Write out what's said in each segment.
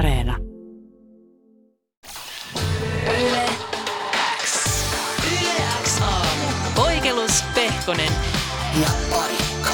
Areena. Yle X. Yle X aamu. Poikelus, Pehkonen ja Parikka.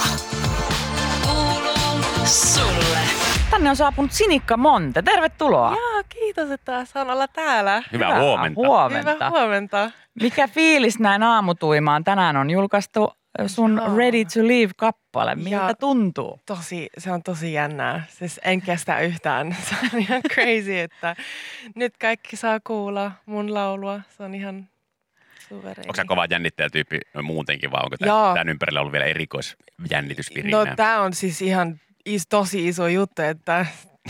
Kuuluu sulle. Tänne on saapunut Sinikka Monte. Tervetuloa. Joo, kiitos, että saan olla täällä. Hyvää huomenta. Hyvää huomenta. Mikä fiilis näin aamutuimaan? Tänään on julkaistu sun Ready to Leave-kappale. Miltä tuntuu? Se on tosi jännää. Siis en kestä yhtään. Se on ihan crazy, että nyt kaikki saa kuulla mun laulua. Se on ihan suvereeni. Onko sä kova jännittäjätyyppi muutenkin vai onko tämän ympärillä ollut vielä erikoisjännitysvirinää? No tää on siis ihan tosi iso juttu, että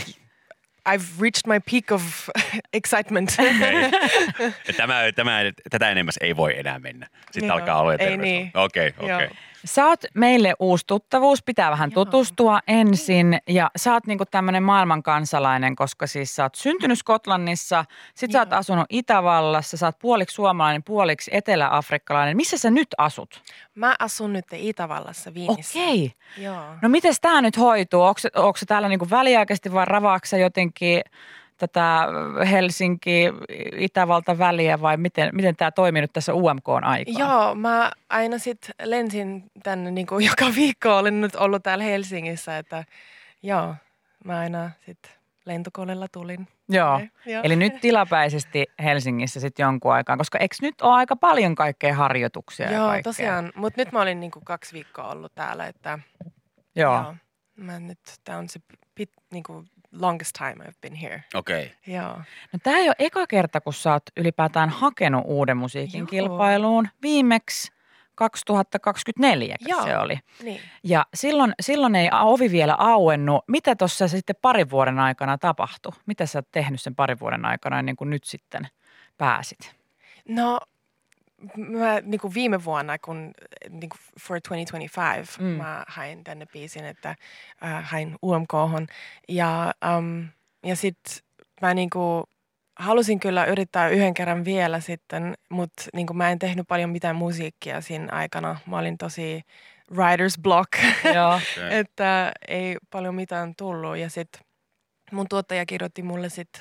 I've reached my peak of excitement. Okay. Tätä enemmäs ei voi enää mennä. Sitten alkaa olla ei niin. Okei. Sä oot meille uusi tuttavuus, pitää vähän tutustua ensin ja sä oot niinku tämmönen maailmankansalainen, koska siis sä oot syntynyt Skotlannissa, sit sä oot asunut Itävallassa, sä oot puoliksi suomalainen, puoliksi eteläafrikkalainen. Missä sä nyt asut? Mä asun nyt Itävallassa Viinissä. Okei. Joo. No mites tää nyt hoituu? Onko se täällä niinku väliaikaisesti vai ravaaksa jotenkin tätä Helsinki-Itävalta väliä vai miten tämä toimii nyt tässä UMK-aikaan? Joo, mä aina sit lensin tänne niin kuin joka viikko, olen nyt ollut täällä Helsingissä, että joo, mä aina sit lentokoneella tulin. Joo, eli nyt tilapäisesti Helsingissä sitten jonkun aikaa, koska eikö nyt ole aika paljon kaikkea harjoituksia? Joo, ja tosiaan, mutta nyt mä olin niin kuin 2 viikkoa ollut täällä, että joo. Mä nyt, tää on se niin kuin longest time I've been here. Okei. Joo. No tää ei ole eka kerta, kun sä oot ylipäätään hakenut uuden musiikin kilpailuun. Viimeksi 2024 se oli. Niin. Ja silloin ei ovi vielä auennut. Mitä tuossa sitten parin vuoden aikana tapahtui? Mitä sä oot tehnyt sen parin vuoden aikana ennen kuin nyt sitten pääsit? No, mä niin kuin viime vuonna, kun niin kuin for 2025, mä hain tänne biisin, että hain UMK:hon. Ja sitten mä niin kuin halusin kyllä yrittää yhden kerran vielä sitten, mutta niin kuin mä en tehnyt paljon mitään musiikkia siinä aikana. Mä olin tosi writer's block, että ei paljon mitään tullut. Ja sitten mun tuottaja kirjoitti mulle sitten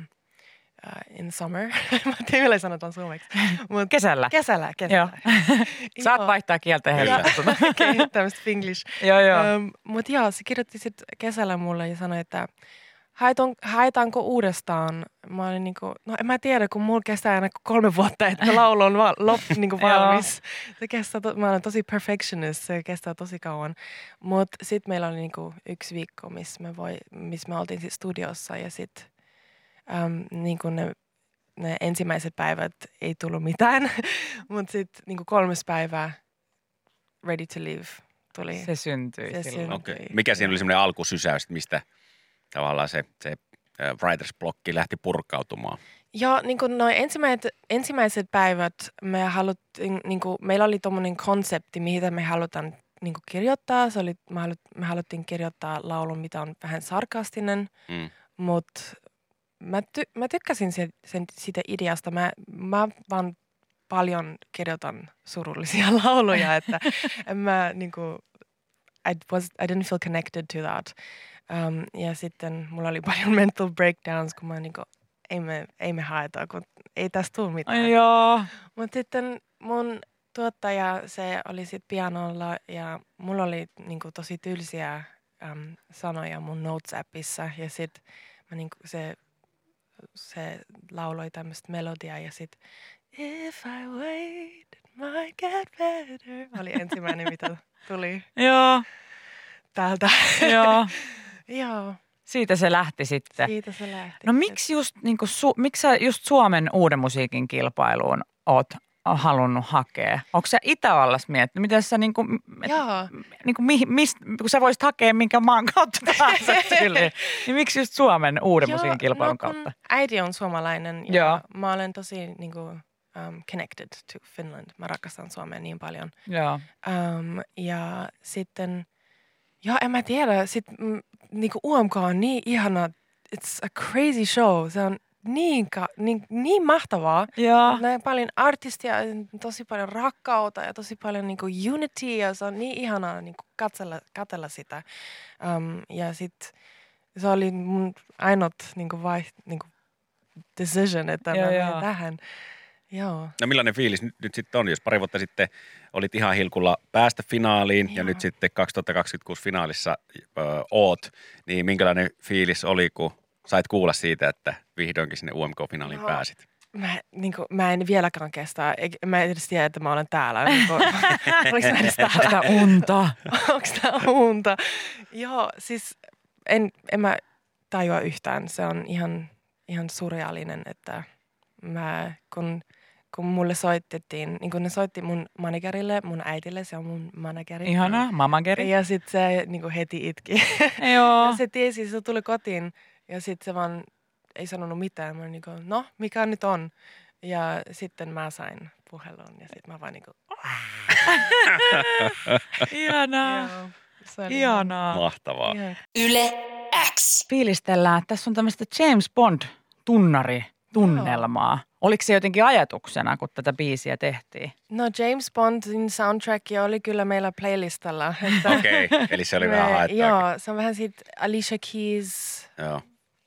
in summer. Mä tiedän, millä sanotaan suomeksi. Kesällä. Kesällä. Joo. Saat vaihtaa kieltä helposti. Okei, tämmöistä finglish. Joo. Mutta joo, se kirjoitti sitten kesällä mulle ja sanoi, että haetaanko uudestaan? Mä olin niinku, no en mä tiedä, kun mulla kestää aina 3 vuotta, että laulu on niinku valmis. Se kestää, mä olen tosi perfectionist, se kestää tosi kauan. Mutta sitten meillä oli niinku 1 viikko, missä me oltiin sit studiossa ja sitten niinku ne ensimmäiset päivät ei tullut mitään. Mutta sitten niinku 3. päivää Ready to Leave tuli. Se syntyi silloin. Okay. Mikä siinä oli semmoinen alkusysäys, mistä tavallaan se writer's blocki lähti purkautumaan? Joo, niin kuin noin ensimmäiset päivät me haluttiin, niin kuin, meillä oli tommoinen konsepti, mihin me halutaan niin kuin kirjoittaa. Se oli, me haluttiin kirjoittaa laulun, mitä on vähän sarkastinen, mutta mä tykkäsin siitä ideasta. Mä vaan paljon kirjoitan surullisia lauluja, että mä niin kuin, I didn't feel connected to that. Ja sitten mulla oli paljon mental breakdowns, kun mä niinku, ei me haeta, kun ei tästä tule mitään. Joo. Mutta sitten mun tuottaja, se oli sit pianolla ja mulla oli niinku tosi tylsiä sanoja mun notes-appissa. Ja sit mä niinku, se lauloi tämmöistä melodiaa ja sit If I wait, it might get better. Oli ensimmäinen, mitä tuli täältä. Joo. Joo. Siitä se lähti sitten. Siitä se lähti. No miksi sä just Suomen uuden musiikin kilpailuun oot halunnut hakea? Onko sä Itävallassa miettinyt? Miten sä kun sä voisit hakea minkä maan kautta tahansa tyyliin, niin miksi just Suomen uuden musiikin kilpailun kautta? Äiti on suomalainen ja mä olen tosi connected to Finland. Mä rakastan Suomea niin paljon. Joo. Ja sitten en mä tiedä. Sitten niinku UMK on niin ihana. It's a crazy show. Se on niin mahtavaa. Joo. Näin paljon artistia, tosi paljon rakkautta ja tosi paljon niinku unity. Ja se on niin ihanaa niinku katsella sitä. Ja sitten Se oli mun ainut niinku decision, että Joo, mä joo. menen tähän. Joo. No millainen fiilis nyt sitten on, jos pari vuotta sitten olit ihan hilkulla päästä finaaliin ja Joo. nyt sitten 2026 finaalissa oot, niin minkälainen fiilis oli, kun sait kuulla siitä, että vihdoinkin sinne UMK-finaaliin Joo. pääsit? Mä en vieläkään kestä. Mä en edes tiedä, että mä olen täällä. Oliko mä edes täällä? Sitä unta. Onko tää unta? Joo, siis en mä tajua yhtään. Se on ihan surrealinen, että kun mulle soitettiin, niin kun ne soitti mun managerille, mun äitille, se on mun manageri. Ihana, mamageri. Ja sit se niin heti itki. Joo. Ja se tiesi, se tuli kotiin ja sit se vaan ei sanonut mitään. Mä olin niinku, no, mikä nyt on? Ja sitten mä sain puhelun ja sit mä vaan niinku, Ihanaa. joo. Se oli Ihanaa. Mahtavaa. ihan- Yle X. Fiilistellään, että tässä on tämmöistä James Bond-tunnari-tunnelmaa. Oliko se jotenkin ajatuksena, kun tätä biisiä tehtiin? No James Bondin soundtrack oli kyllä meillä playlistalla. Että Okei, eli se oli vähän haettu. Joo, se on vähän siitä Alicia Keys, Joo.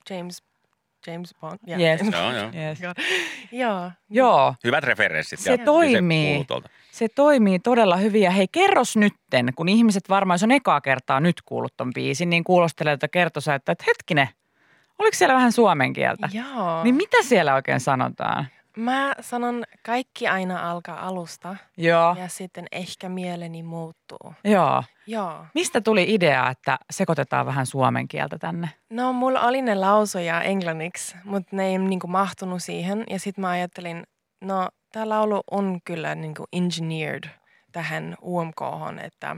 James Bond. Yes. Joo, joo. Yes. Joo. Joo, Hyvät referenssit. Se ja toimii. Se kuuluu tuolta. se toimii todella hyvin. Ja hei, kerros nytten, kun ihmiset varmaan, jos on ekaa kertaa nyt kuullut ton biisin, niin kuulostelee, että kertosa, että hetkinen, oliko siellä vähän suomen kieltä? Joo. Niin mitä siellä oikein sanotaan? Mä sanon, kaikki aina alkaa alusta Joo, ja sitten ehkä mieleni muuttuu. joo. Joo. Mistä tuli idea, että sekoitetaan vähän suomen kieltä tänne? No mulla oli ne lausuja englanniksi, mutta ne ei niinku mahtunut siihen. Ja sitten mä ajattelin, no tää laulu on kyllä niinku engineered tähän UMK:hon, että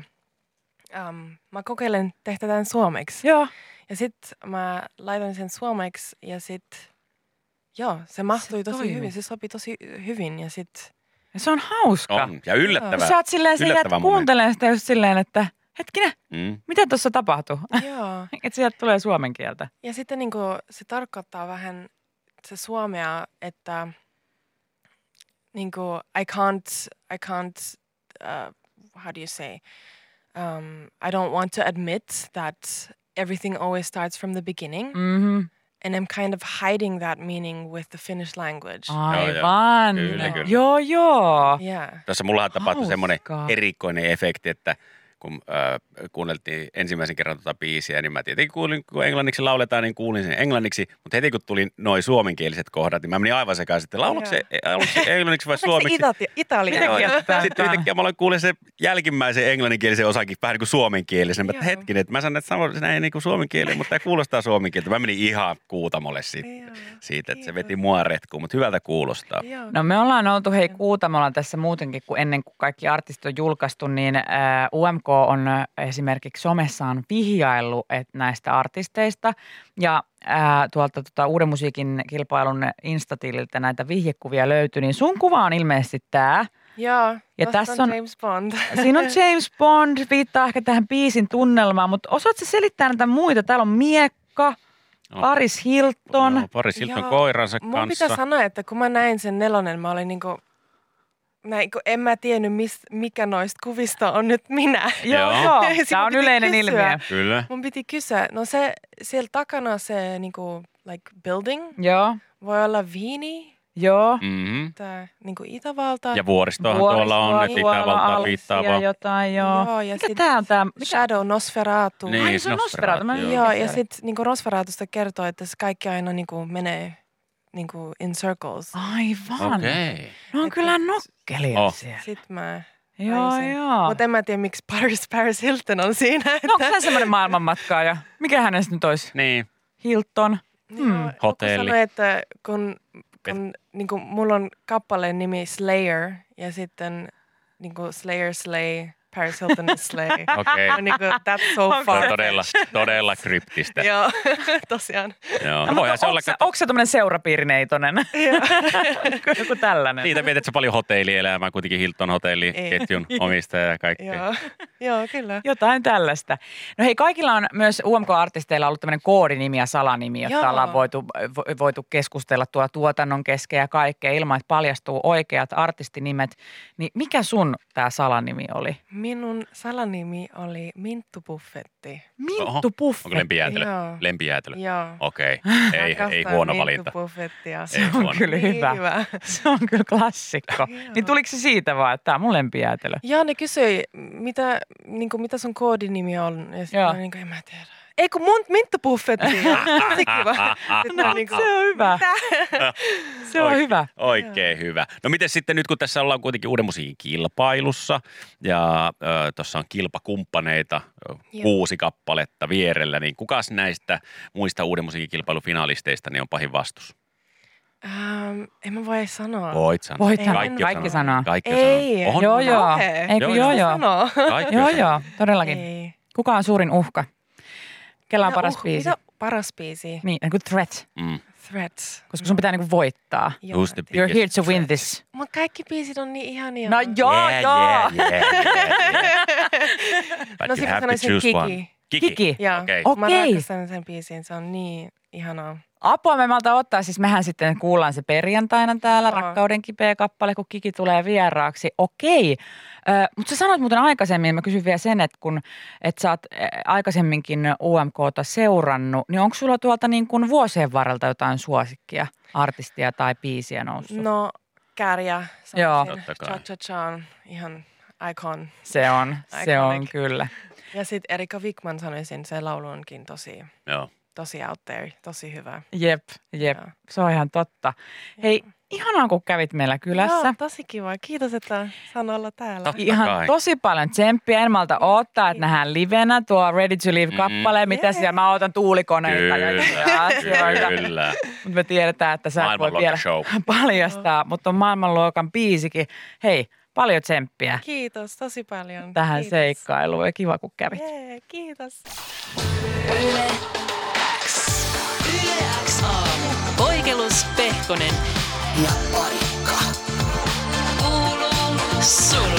mä kokeilen tehdä tämän suomeksi. Joo. Ja sitten mä laitan sen suomeksi ja sitten joo, se mahtui tosi toimi. hyvin, se sopi tosi hyvin ja sitten Ja se on hauska. On, ja yllättävää. Sä oot silleen, sä jäät yllättävä momentti. kuuntelemaan sitä just silleen, että hetkinen, Mm. mitä tuossa tapahtuu? joo. Että sieltä tulee suomen kieltä. Ja sitten niinku, se tarkoittaa vähän se suomea, että niinku, I can't, how do you say, I don't want to admit that everything always starts from the beginning. Mhm. And I'm kind of hiding that meaning with the Finnish language. Aivan. Kyllä, kyllä. Joo, joo. Yeah. Tuossa mullahan tapahtui semmoinen Hauskaa. erikoinen efekti, että kun kuunneltiin ensimmäisen kerran tuota biisiä, niin mä tietenkin kuulin, kun englanniksi lauletaan, niin kuulin sen englanniksi, mutta heti kun tuli noi suomenkieliset kohdat, niin mä menin aivan sekaisin, että laulaako se englanniksi vai suomeksi? Italia? Joo, Joo. ja- Sitten yhtäkkiä mä aloin kuulla sen jälkimmäisen englanninkielisen osankin vähän niin kuin suomenkielisen. Mä Joo. hetkinen, että mä sanon, että se näin niin kuin suomenkielinen, mutta tämä kuulostaa suomenkieltä. Mä menin ihan kuutamolle sitten Joo. siitä, että se Kiitos. veti mua retkuun, mutta hyvältä kuulostaa. Joo. No me ollaan oltu hei Kuutamolla tässä muutenkin kuin ennen kuin kaikki artistit on julkaistu, niin UMK on esimerkiksi somessaan vihjaillut näistä artisteista ja tuolta Uuden musiikin kilpailun Instatililtä näitä vihjekuvia löytyi, niin sun kuva on ilmeisesti tämä. Joo. Ja tosta tässä on- James Bond. Siinä on James Bond, viittaa ehkä tähän biisin tunnelmaan, mutta osaatko selittää näitä muita? Täällä on Miekka, No. Paris Hilton. Joo, Paris Hilton Joo. koiransa Mun kanssa. pitää sanoa, että kun mä näin sen nelonen, mä olin niinku, en mä tiennyt, mikä noista kuvista on nyt minä. Joo, Joo. joo. Sitten Tämä on piti yleinen kysyä. ilmiö. Kyllä. Mun piti kysyä, no se siellä takana se niinku, like building, Joo, voi olla Viini, joo. Mm-hmm. tää niinku Itävalta. Ja vuoristohan tuolla on, että tuolla Itävaltaa Alssia viittaava. jotain, joo. Joo, ja Mikä sit tää on tää? Mikä? Shadow Nosferatu. Niin, Ai, se on Nosferatu. Mä en joo. Joo, Mikä ja se sitten niinku Nosferatusta kertoo, että se kaikki aina niinku menee niinku in circles. Aivan. Okei. No on Et- kyllä nokkelia Oh. siellä. Sitten mä Joo, taisin. joo. Mutta en mä tiedä, miksi Paris Hilton on siinä. No onko hän semmoinen maailmanmatkaaja? Mikä hänestä nyt olisi? Niin. Hilton. Joo, Hotelli. joku sanoi, että kun niinku, mulla on kappaleen nimi Slayer ja sitten niinku Slayer Slay, Paris Hilton Slay. Okei. Ja niinku, that's so Se on far. todella kryptistä. Joo, tosiaan. Joo. No voihan se olla, että Onko se tämmöinen seurapiirineitonen? Joku tällainen. siitä vietet sä paljon hotellielämää, kuitenkin Hilton hotelliketjun omistaja ja kaikkea. Joo, joo, kyllä. Jotain tällaista. No hei, kaikilla on myös UMK-artisteilla ollut tämmöinen koodinimi ja salanimi, josta Joo. ollaan voitu keskustella tuolla tuotannon kesken ja kaikkea ilman, että paljastuu oikeat artistinimet. Niin mikä sun tämä salanimi oli? Minun salanimi oli Minttu Buffetti. Minttu Buffetti. Onko lempijäätelö? Joo. Lempijäätelö. Joo. Okei, ei huono valinta. Minttu Buffettia. Se on kyllä Niin hyvä. Se on kyllä klassikko. Joo. Niin tuliko se siitä vaan, että tämä on mun lempijäätelö? Joo, ne kysyi, mitä sun koodinimi on. Ja sitten Joo. mä niin kuin, en mä tiedä. Ei kun mun Minttu Buffetti. Tosi kiva. Sitten mä niinku, Se on hyvä. mitä? Se on hyvä. Oikein hyvä. No miten sitten nyt, kun tässä ollaan kuitenkin Uuden musiikin kilpailussa ja tuossa on kilpakumppaneita, 6 kappaletta vierellä, niin kukas näistä muista Uuden musiikin kilpailufinalisteista niin on pahin vastus? En mä voi sanoa. Voit sanoa. Voithan. Kaikki sanoo. Kaikki Ei. on. Joo, joo. Okei. Eikö Joo, joo. Sano. Kaikki Joo, on joo, todellakin. Ei. Kuka on suurin uhka? Kella on paras biisi? Mitä paras biisi? Niin, niin kuin threat, Threats. koska sun pitää niinku voittaa. Who's the You're here to win threat. this. Mut kaikki biisit on niin ihania. No joo, joo. But No you sit mä have to sanoisin choose Kiki. one. Kiki. Joo. Okei. Okei. Mä rakastan sen biisin, se on niin ihanaa. Apua me malta ottaa, siis mehän sitten kuullaan se perjantaina täällä, Joo. Rakkauden kipeä kappale, kun Kiki tulee vieraaksi. Okei, mutta sä sanoit muuten aikaisemmin, mä kysyn vielä sen, että sä oot aikaisemminkin UMKta seurannut, niin onko sulla tuolta niin kuin vuosien varrelta jotain suosikkia, artistia tai biisiä noussut? No, Kärjä. Joo. Totta kai. Cha-cha-cha on ihan icon. Se on Iconic. kyllä. Ja sitten Erika Wigman sanoisin, se laulu onkin Joo. tosi out there, tosi hyvä. Jep, Joo. se on ihan totta. Hei, ihanaa kun kävit meillä kylässä. Joo, tosi kiva. Kiitos, että saan olla täällä. Totta Ihan kai. tosi paljon tsemppiä. En malta odottaa, että nähdään livenä tuo Ready to Leave-kappale. Mitä siellä? Mä otan tuulikoneita ja asioita. Kyllä. Mutta me tiedetään, että sä et voi Maailmanluokan vielä show. paljastaa, mutta on maailmanluokan biisikin. Hei, paljon tsemppiä Kiitos tosi paljon. tähän Kiitos. seikkailuun ja kiva kun kävit. Jee, kiitos. Yle X aamu. Poikelus, Pehkonen ja Parikka. Kuuluu sulle.